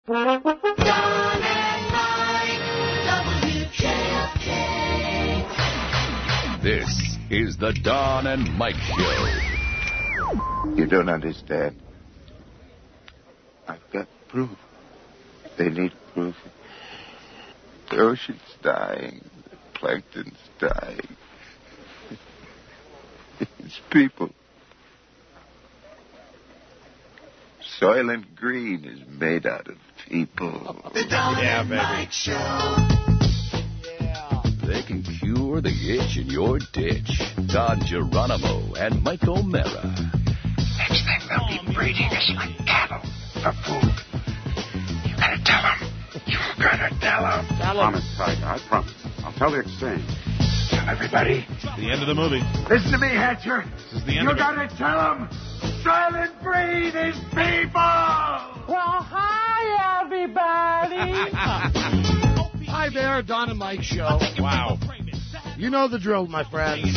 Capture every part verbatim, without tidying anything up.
Don and Mike, W K F K. This is the Don and Mike Show. You don't understand. I've got proof. They need proof. The ocean's dying. The plankton's dying. It's people. Soylent Green is made out of people. The Don Yeah, and baby. Mike Show. Yeah. They can cure the itch in your ditch. Don Geronimo and Mike O'Mara. Next thing they'll be breeding us like cattle for food. You gotta tell them. You gotta tell them. Promise, Tiger. I promise. I'll tell the exchange. Tell everybody. The end of the movie. Listen to me, Hatcher. This is the end You of it. gotta tell them. Silent Breed is people. Well, hi, everybody. Hi there, Don and Mike Show. Wow. You know the drill, my friends.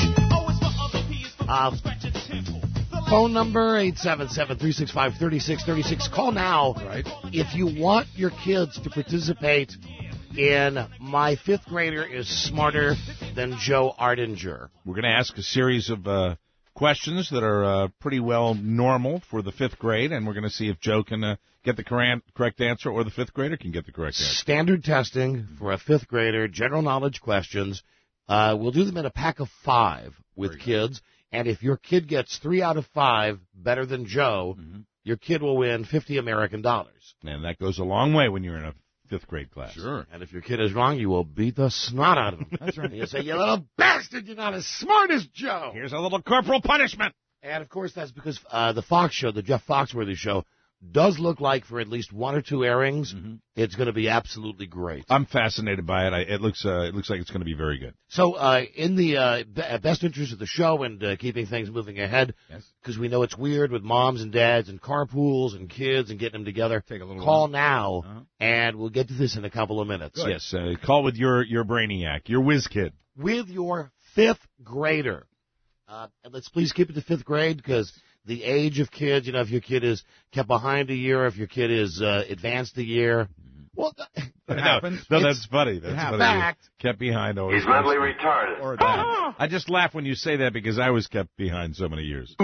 Uh, phone number, eight seven seven, three six five, three six three six. Call now Right. if you want your kids to participate in My Fifth Grader is Smarter Than Joe Ardinger. We're going to ask a series of uh, questions that are uh, pretty well normal for the fifth grade, and we're going to see if Joe can uh, get the correct correct answer or the fifth grader can get the correct answer. Standard testing for a fifth grader, general knowledge questions. Uh, we'll do them in a pack of five with kids. And if your kid gets three out of five better than Joe, Mm-hmm. your kid will win fifty American dollars. And that goes a long way when you're in a fifth grade class. Sure. And if your kid is wrong, you will beat the snot out of him. That's right. You'll say, you little bastard, you're not as smart as Joe. Here's a little corporal punishment. And, of course, that's because uh, the Fox show, the Jeff Foxworthy show, does look like for at least one or two airings, Mm-hmm. it's going to be absolutely great. I'm fascinated by it. I, it looks uh, it looks like it's going to be very good. So, uh, in the uh, be- best interest of the show and uh, keeping things moving ahead, Yes. because we know it's weird with moms and dads and carpools and kids and getting them together, Take a little call while. now, Uh-huh. and we'll get to this in a couple of minutes. Yes, uh, call with your, your brainiac, your whiz kid. With your fifth grader. Uh, and let's please keep it to fifth grade, because the age of kids, you know, if your kid is kept behind a year, if your kid is uh, advanced a year, well, th- It happens. No, that's funny. That's happens. funny. Fact. Kept behind always. He's mentally retarded. Or that. I just laugh when you say that because I was kept behind so many years.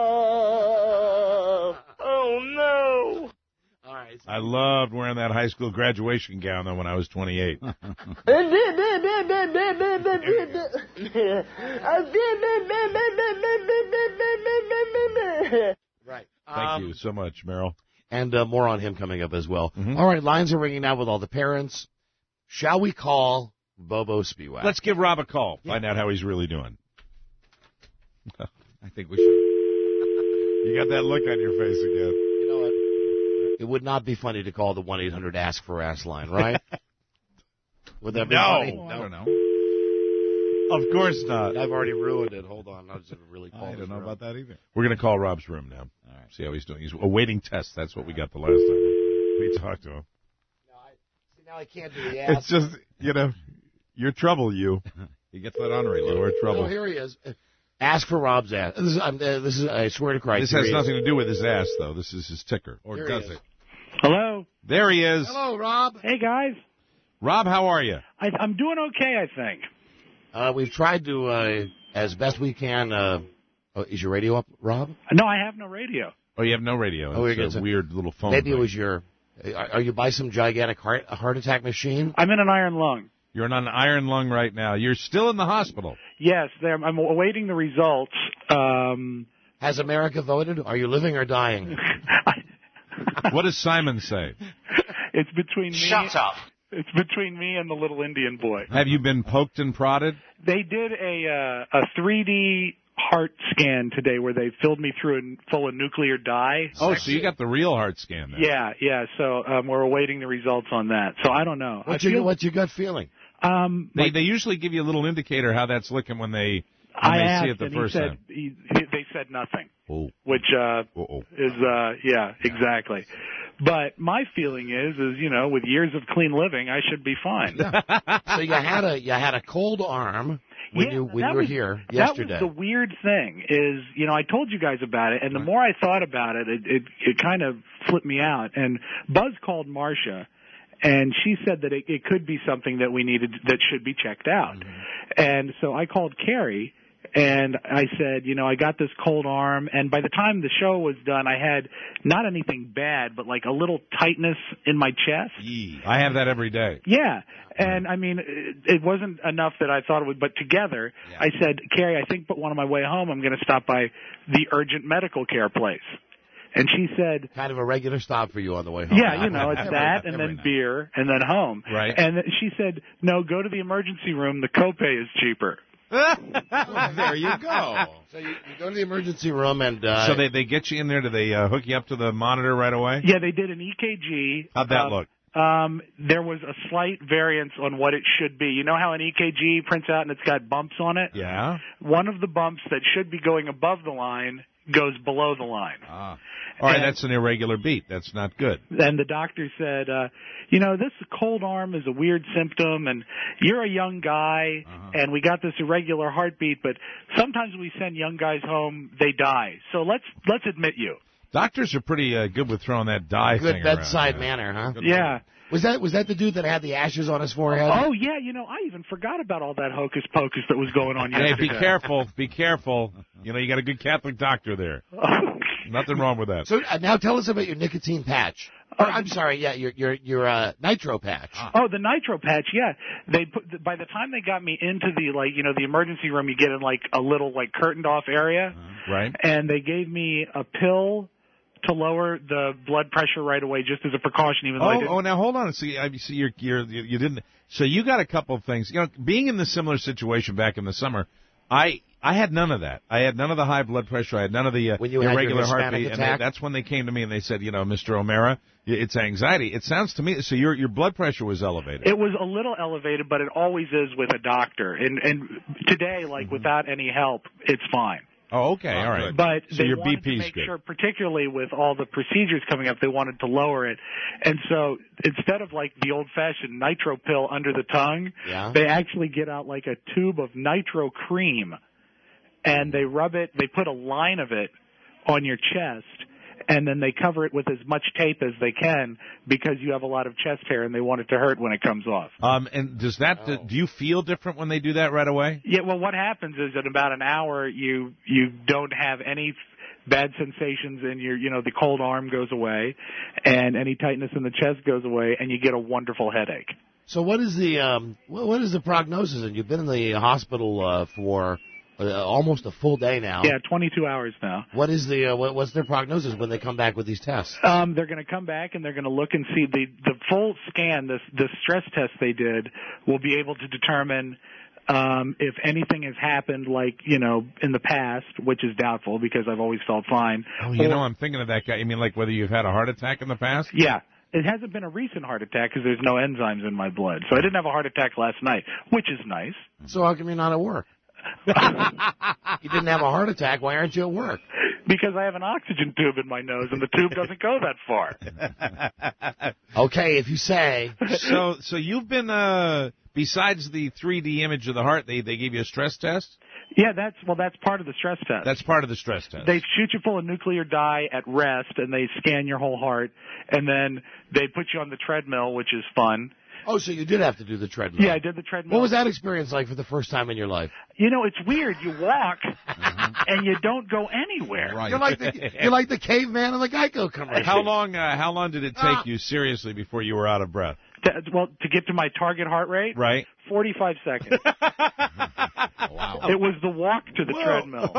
oh no! All right. I loved wearing that high school graduation gown though when I was twenty-eight. Right. Thank Um, you so much, Merrill. And uh, more on him coming up as well. Mhm. All right, lines are ringing now with all the parents. Shall we call Bobo Spiewak? Let's give Rob a call. Find out how he's really doing. I think we should. You got that look on your face again. You know what? It would not be funny to call the one eight hundred ask for ass line, right? Would that be No, funny? I don't know. Of course not. I've already ruined it. Hold on. I was going to really call I this don't know room. about that either. We're going to call Rob's room now. All right. See how he's doing. He's awaiting tests. That's what we got the last time. We talked to him. No, I, see, now I can't do the ass. It's just, you know, you're trouble, you. He gets that honorary. You're trouble. Oh, here he is. Ask for Rob's ass. This is, I'm, uh, this is I swear to Christ. This here has he is. nothing to do with his ass, though. This is his ticker. Or Here he does is. it? Hello. There he is. Hello, Rob. Hey, guys. Rob, how are you? I, I'm doing okay, I think. Uh, we've tried to, uh, as best we can. Uh, oh, is your radio up, Rob? No, I have no radio. Oh, you have no radio. Oh, It's you're a good. weird little phone Maybe thing. it was your. Are, are you by some gigantic heart heart attack machine? I'm in an iron lung. You're on an iron lung right now. You're still in the hospital. Yes, there, I'm awaiting the results. Um, Has America voted? Are you living or dying? What does Simon say? it's between me. Shut up. It's between me and the little Indian boy. Have you been poked and prodded? They did a uh, a three D heart scan today where they filled me through a full of nuclear dye. Oh, so you got the real heart scan then. Yeah, yeah. So um, we're awaiting the results on that. So I don't know. What's I your feel, What's your gut feeling? um, They they usually give you a little indicator how that's looking when they when I they asked, see it the and first he said, time. He, he, they said nothing, Oh. which uh, Uh-oh. is uh, yeah, exactly. But my feeling is, is you know, with years of clean living, I should be fine. So you had a you had a cold arm. when Yeah, you when that you were was- here yesterday. That was the weird thing is, you know, I told you guys about it, and the more I thought about it, it it, it kind of flipped me out. And Buzz called Marcia, and she said that it, it could be something that we needed that should be checked out. Mm-hmm. And so I called Carrie. And I said, you know, I got this cold arm, and by the time the show was done, I had not anything bad, but like a little tightness in my chest. Yee. I have that every day. Yeah, and I mean, it, it wasn't enough that I thought it would, but together, Yeah. I said, Carrie, I think, but one on my way home, I'm going to stop by the urgent medical care place. And she said, kind of a regular stop for you on the way home. yeah, you know, it's Every- that and every then night. beer and then home. Right. And she said, no, go to the emergency room. The copay is cheaper. Well, there you go. So you, you go to the emergency room and uh, So they they get you in there. Do they uh, hook you up to the monitor right away? Yeah, they did an E K G. How'd that Uh, look? Um, there was a slight variance on what it should be. You know how an E K G prints out and it's got bumps on it? Yeah. One of the bumps that should be going above the line goes below the line. Ah. All right, And- that's an irregular beat. That's not good. And the doctor said, uh, you know, this cold arm is a weird symptom, and you're a young guy, Uh-huh. and we got this irregular heartbeat, but sometimes we send young guys home, they die. So let's let's admit you. Doctors are pretty uh, good with throwing that dye good thing bedside around. manner, huh? Good Yeah. Was that was that the dude that had the ashes on his forehead? Oh, yeah, you know, I even forgot about all that hocus pocus that was going on Hey, yesterday. be careful. Be careful. You know, you got a good Catholic doctor there. Nothing wrong with that. So uh, now tell us about your nicotine patch. Or, I'm sorry, yeah, your your your uh, nitro patch. Oh, the nitro patch, yeah. They put by the time they got me into the like you know the emergency room, you get in like a little like curtained off area, Right? and they gave me a pill to lower the blood pressure right away, just as a precaution. Even though I Oh, didn't. oh, now hold on. See, I see you're, you're you you didn't. So you got a couple of things. You know, being in the similar situation back in the summer, I I had none of that. I had none of the high blood pressure. I had none of the uh, When you had your irregular Hispanic heartbeat. And attack? they, that's when they came to me and they said, you know, Mister O'Mara, it's anxiety. It sounds to me so your your blood pressure was elevated. It was a little elevated, but it always is with a doctor. And and today, like Mm-hmm. without any help, it's fine. Oh, okay, all right. But So they your wanted B P's to make good. sure, particularly with all the procedures coming up, they wanted to lower it. And so instead of like the old-fashioned nitro pill under the tongue, Yeah. they actually get out like a tube of nitro cream, and they rub it. They put a line of it on your chest, and then they cover it with as much tape as they can because you have a lot of chest hair, and they want it to hurt when it comes off. Um, and does that Oh. do you feel different when they do that right away? Yeah, well, what happens is in about an hour, you you don't have any bad sensations, and your you know the cold arm goes away, and any tightness in the chest goes away, and you get a wonderful headache. So what is the um what, what is the prognosis? And you've been in the hospital uh, for uh, almost a full day now. Yeah, twenty-two hours now. What is the uh, what, what's their prognosis when they come back with these tests? Um, they're going to come back and they're going to look and see the the full scan. This the stress test they did will be able to determine um, if anything has happened, like you know, in the past, which is doubtful because I've always felt fine. Oh, you Or- know, I'm thinking of that guy. You mean like whether you've had a heart attack in the past? Yeah. It hasn't been a recent heart attack because there's no enzymes in my blood. So I didn't have a heart attack last night, which is nice. So how come you're not at work? You didn't have a heart attack. Why aren't you at work? Because I have an oxygen tube in my nose and the tube doesn't go that far. Okay, if you say. so, so you've been uh, besides the three D image of the heart, they they gave you a stress test. Yeah, that's, well, that's part of the stress test. That's part of the stress test. They shoot you full of nuclear dye at rest and they scan your whole heart and then they put you on the treadmill, which is fun. Oh, so you did have to do the treadmill. Yeah, I did the treadmill. What was that experience like for the first time in your life? You know, it's weird. You walk and you don't go anywhere. Right. You're like the you're like the caveman in the Geico commercial. How long? Uh, how long did it take you seriously before you were out of breath? To, well, to get to my target heart rate, Right. forty-five seconds. Wow. It was the walk to the Whoa. treadmill.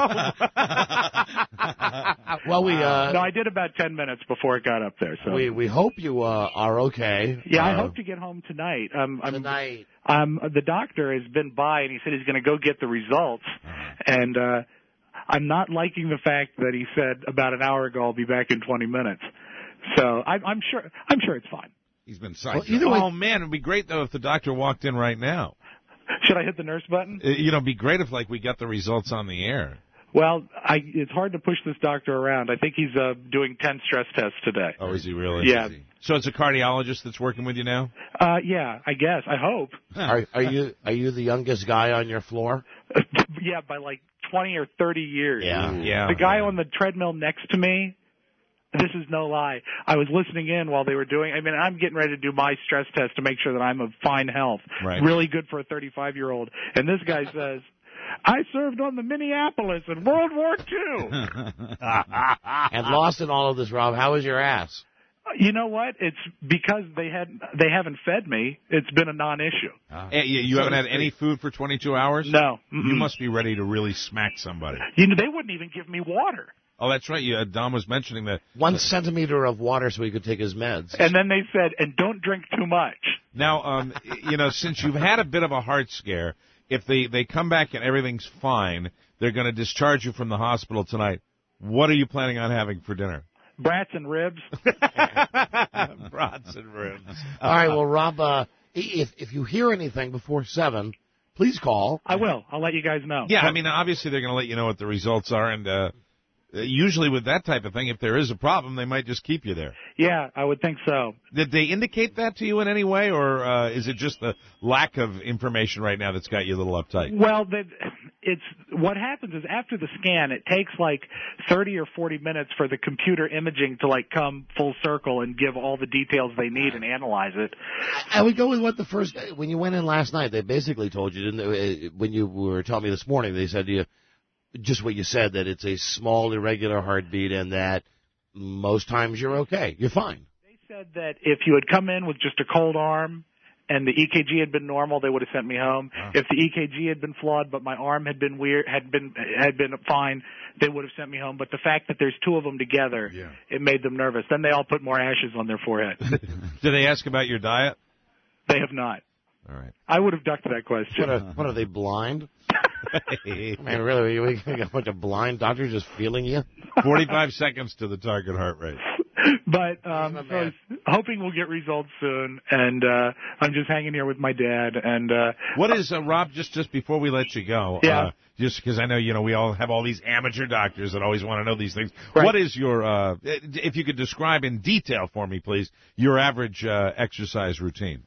Well, we uh No, I did about ten minutes before it got up there. So we we hope you uh, are okay. yeah, I Uh, hope to get home tonight. Um, I'm, tonight. Um, the doctor has been by and he said he's going to go get the results, and uh, I'm not liking the fact that he said about an hour ago I'll be back in twenty minutes. So I, I'm sure I'm sure it's fine. He's been psyched. Well, either way- oh man, it'd be great though if the doctor walked in right now. Should I hit the nurse button? Uh, You know, it'd be great if like we got the results on the air. Well, I, it's hard to push this doctor around. I think he's uh, doing ten stress tests today. Oh, is he really? Yeah. Is he? So it's a cardiologist that's working with you now? Uh, yeah, I guess. I hope. Are, are you are you the youngest guy on your floor? Yeah, by like twenty or thirty years. Yeah. Yeah. The guy on the treadmill next to me, this is no lie. I was listening in while they were doing, I mean, I'm getting ready to do my stress test to make sure that I'm of fine health. Right. Really good for a thirty-five-year-old. And this guy says, I served on the Minneapolis in World War Two. And lost in all of this, Rob. How was your ass? You know what? It's because they had they haven't fed me. It's been a non-issue. Hey, you, you haven't had any food for twenty-two hours? No. You Mm-mm. must be ready to really smack somebody. You know, they wouldn't even give me water. Oh, that's right. You, uh, Dom was mentioning that. One centimeter of water so he could take his meds. And then they said, and don't drink too much. Now, um, you know, since you've had a bit of a heart scare, if they, they come back and everything's fine, they're going to discharge you from the hospital tonight. What are you planning on having for dinner? Brats and ribs. Brats and ribs. All right, well, Rob, uh, if if you hear anything before seven, please call. I will. I'll let you guys know. Yeah, I mean, obviously they're going to let you know what the results are, and uh, usually with that type of thing, if there is a problem, they might just keep you there. Yeah, I would think so. Did they indicate that to you in any way, or uh, is it just the lack of information right now that's got you a little uptight? Well, the, it's what happens is after the scan, it takes like thirty or forty minutes for the computer imaging to like come full circle and give all the details they need and analyze it. I would go with what the first when you went in last night. They basically told you, didn't they? When you were telling me this morning, they said to you just what you said, that it's a small irregular heartbeat and that most times you're okay, you're fine. They said that if you had come in with just a cold arm and the E K G had been normal, they would have sent me home. Oh. If the E K G had been flawed, but my arm had been weird, had been had been fine, they would have sent me home. But the fact that there's two of them together, Yeah. it made them nervous. Then they all put more ashes on their forehead. Did they ask about your diet? They have not. All right. I would have ducked that question. What are, what are they, blind? I mean, really, we we got a bunch of blind doctors just feeling you? forty-five seconds to the target heart rate. But um, so I was hoping we'll get results soon, and uh, I'm just hanging here with my dad. And uh, What is, uh, Rob, just, just before we let you go, Yeah. uh, just because I know, you know, we all have all these amateur doctors that always want to know these things. Right. What is your, uh, if you could describe in detail for me, please, your average uh, exercise routine?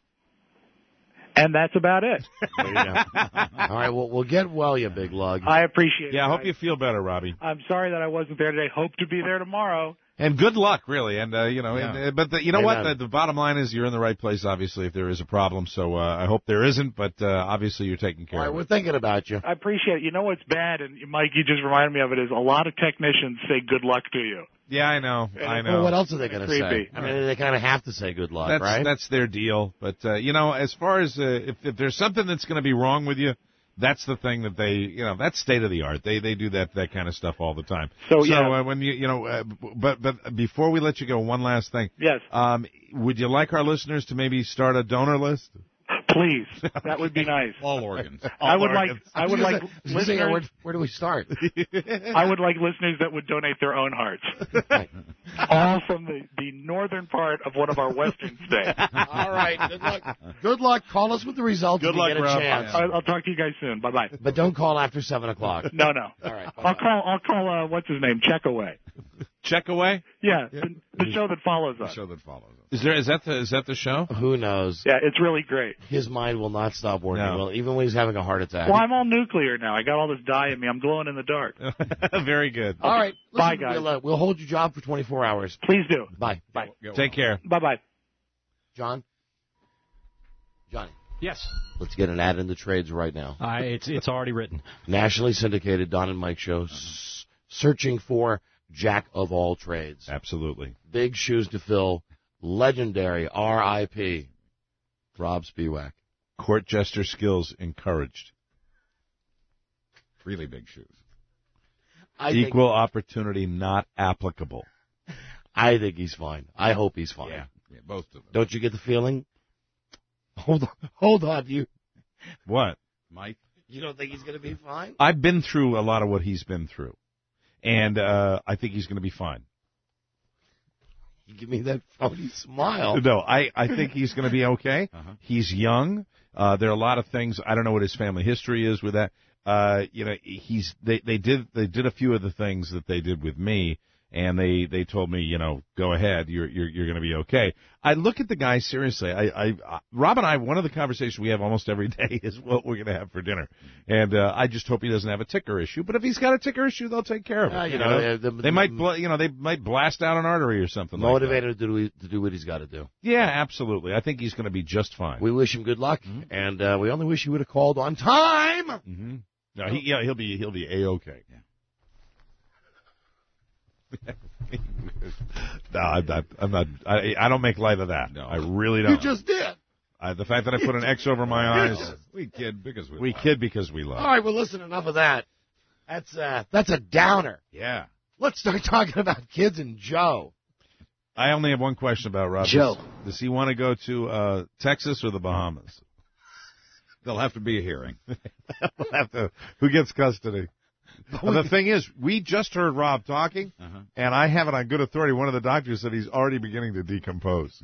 and that's about it. There you go. All right, well, we'll get well, you big lug. I appreciate it. Yeah, I hope guys. you feel better, Robbie. I'm sorry that I wasn't there today. Hope to be there tomorrow. And good luck, really. And, uh, you know, Yeah. and, uh, but the, you know what? Amen. The, the bottom line is you're in the right place, obviously, if there is a problem. So uh, I hope there isn't, but uh, obviously you're taking care All right, of we're it. thinking about you. I appreciate it. You know what's bad, and Mike, you just reminded me of it, is a lot of technicians say good luck to you. Yeah, I know. I know. Well, what else are they going to say? Creepy. I mean, they kind of have to say good luck, That's right? that's their deal. But uh, you know, as far as uh, if if there's something that's going to be wrong with you, that's the thing that they, you know, that's state of the art. They they do that that kind of stuff all the time. So, yeah. uh, when you you know, uh, but but before we let you go, one last thing. Yes. Um, would you like our listeners to maybe start a donor list? Please. That would be nice. All organs. I would like organs. I would like I was gonna say, listeners where, where do we start? I would like listeners that would donate their own hearts. All from the, the northern part of one of our western states. All right, good luck. Good luck. Call us with the results Good if you luck, get a Rob. chance. I'll, I'll talk to you guys soon. Bye bye. But don't call after seven o'clock. No, no. All right. I'll call. I'll call. Uh, what's his name? Checkaway. Check away. Yeah, the, the show that follows us. Show that follows us. Is there is that the is that the show? Who knows? Yeah, it's really great. His mind will not stop working. No. Well, even when he's having a heart attack. Well, I'm all nuclear now. I got all this dye in me. I'm glowing in the dark. Very good. All right. Bye, listen, guys. We'll, uh, we'll hold your job for twenty-four hours. Please do. Bye. Bye. Take care. Bye bye. John? Johnny, Yes, let's get an ad in the trades right now. I, it's it's already written. Nationally syndicated Don and Mike show, s- searching for Jack of all trades. Absolutely. Big shoes to fill. Legendary R I P Rob Spiewak. Court jester skills encouraged. Really big shoes. I Equal opportunity not applicable. Think, I think he's fine. I hope he's fine. Yeah, both of them. Don't you get the feeling? Hold on. Hold on. You What? Mike? you don't think he's going to be fine? I've been through a lot of what he's been through, and uh, I think he's going to be fine. You give me that phony smile. No, I, I think he's going to be okay. Uh-huh. He's young. Uh, there are a lot of things. I don't know what his family history is with that. Uh, you know, he's they they did they did a few of the things that they did with me, and they they told me, you know, go ahead, you're you're you're going to be okay. I look at the guy seriously. I, I, I Rob and I, one of the conversations we have almost every day is what we're going to have for dinner, and uh, I just hope he doesn't have a ticker issue. But if he's got a ticker issue, they'll take care of it. Uh, you you know, know, uh, the- they the- might, bl- you know, they might blast out an artery or something. like that. Motivated to do to do what he's got to do. Yeah, absolutely. I think he's going to be just fine. We wish him good luck, and uh, we only wish he would have called on time. Mm-hmm. No, he, yeah, he'll be he'll be a okay. no, I'm not. I'm not. I, I don't make light of that. No, I really don't. You just did. I, the fact that I put an X over my eyes. We kid because we We love. kid because we love. All right, well, listen, enough of that. That's uh, that's a downer. Yeah. Let's start talking about kids and Joe. I only have one question about Rob. Joe. Does, does he want to go to uh, Texas or the Bahamas? There'll have to be a hearing. We'll have to, who gets custody? Well, the thing is, we just heard Rob talking, Uh-huh. and I have it on good authority. One of the doctors said he's already beginning to decompose.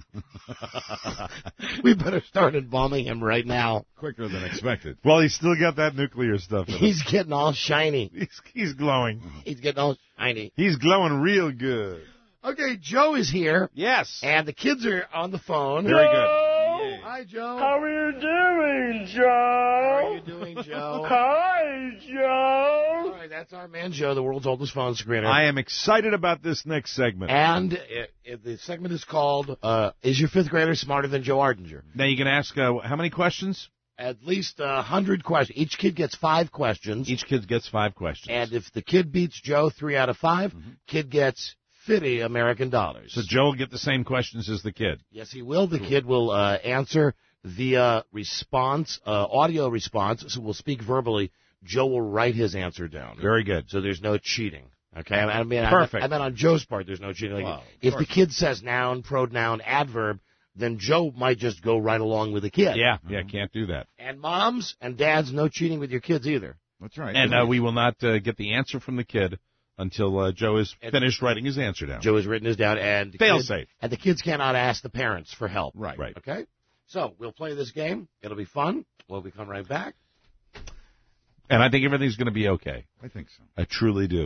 We better start embalming him right now. Quicker than expected. Well, he's still got that nuclear stuff in him. He's getting all shiny. He's, he's glowing. He's getting all shiny. He's glowing real good. Okay, Joe is here, Yes. and the kids are on the phone. Very good. Hi, Joe. How are you doing, Joe? How are you doing, Joe? Hi, Joe. All right, that's our man, Joe, the world's oldest phone screener. I am excited about this next segment. And it, it, the segment is called, uh, Is Your Fifth Grader Smarter Than Joe Ardinger? Now you can ask, uh, how many questions? At least a hundred questions. Each kid gets five questions. Each kid gets five questions. And if the kid beats Joe three out of five, kid gets fifty American dollars. So Joe will get the same questions as the kid. Yes, he will. The kid will uh, answer via response, uh, audio response, so we'll speak verbally. Joe will write his answer down. Very good. So there's no cheating. Okay? I mean, Perfect. I, I meant on Joe's part, there's no cheating. Like, Wow, of if the course. kid says noun, pronoun, adverb, then Joe might just go right along with the kid. Yeah, yeah, can't do that. And moms and dads, no cheating with your kids either. That's right. And uh, we will not uh, get the answer from the kid until uh, Joe is And- finished writing his answer down. Joe has written his down, and the Fail kid- safe. and the kids cannot ask the parents for help. Right. Right. Okay? So we'll play this game. It'll be fun. We'll be coming right back. And I think everything's going to be okay. I think so. I truly do.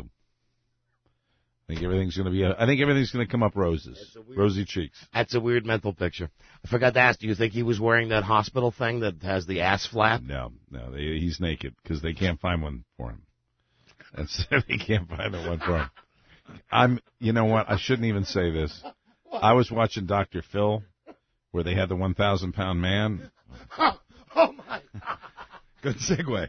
I think everything's going to be. Uh, I think everything's going to come up roses, It's a weird- rosy cheeks. That's a weird mental picture. I forgot to ask, do you think he was wearing that hospital thing that has the ass flap? No, no, they, he's naked because they can't find one for him. That's they can't find the one for him. I'm. You know what? I shouldn't even say this. I was watching Doctor Phil, where they had the one thousand pound man. Oh, oh my. Good segue.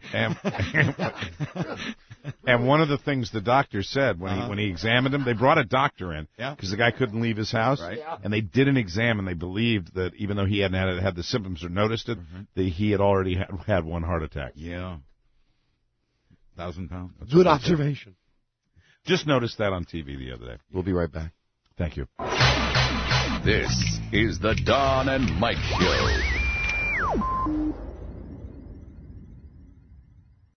And, and one of the things the doctor said when Uh-huh. he when he examined him, they brought a doctor in Yeah. because the guy couldn't leave his house, Right. Yeah. and they did an exam and they believed that even though he hadn't had, had the symptoms or noticed it, Mm-hmm. that he had already had, had one heart attack. Yeah. Thousand pounds. That's Good what they said. observation. Just noticed that on T V the other day. We'll be right back. Thank you. This is the Don and Mike Show.